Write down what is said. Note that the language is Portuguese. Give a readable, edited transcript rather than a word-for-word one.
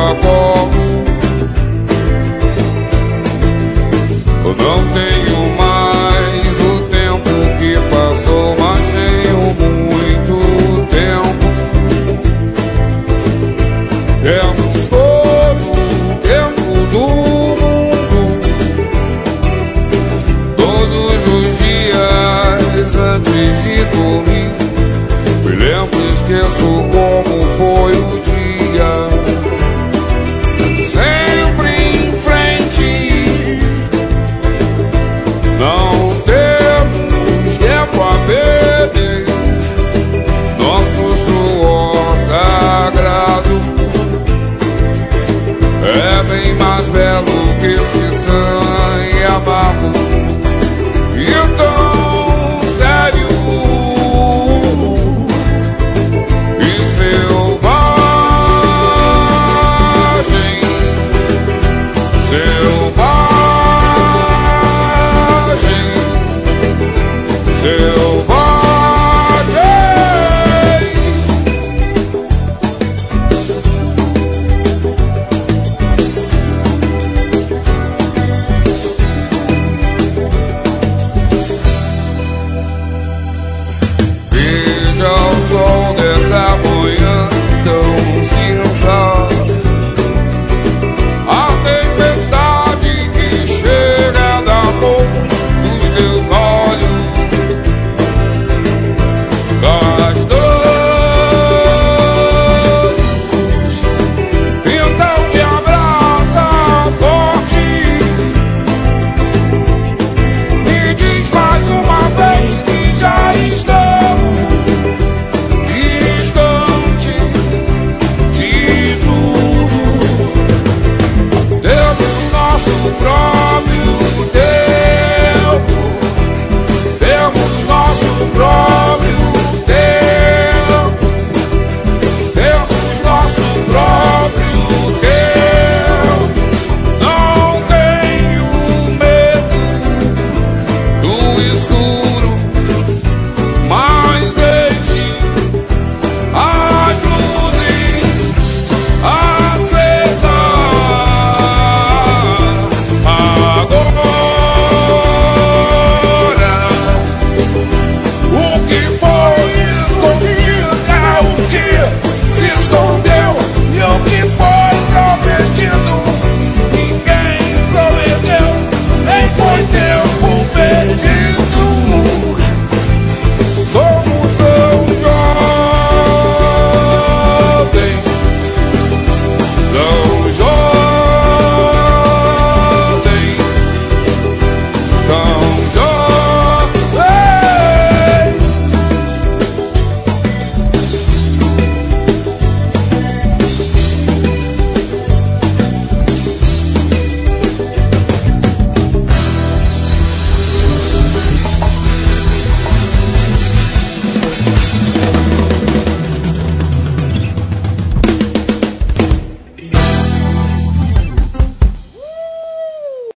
acordo. Eu não tenho mais o tempo que passou, mas tenho muito tempo. Temos todo o tempo do mundo. Todos os dias antes de dormir, me lembro, esqueço como foi o dia. Sempre em frente, não temos tempo a perder. Nosso suor sagrado é bem mais belo que esse sangue amargo e tão sério e selvagem, selvagem, selvagem.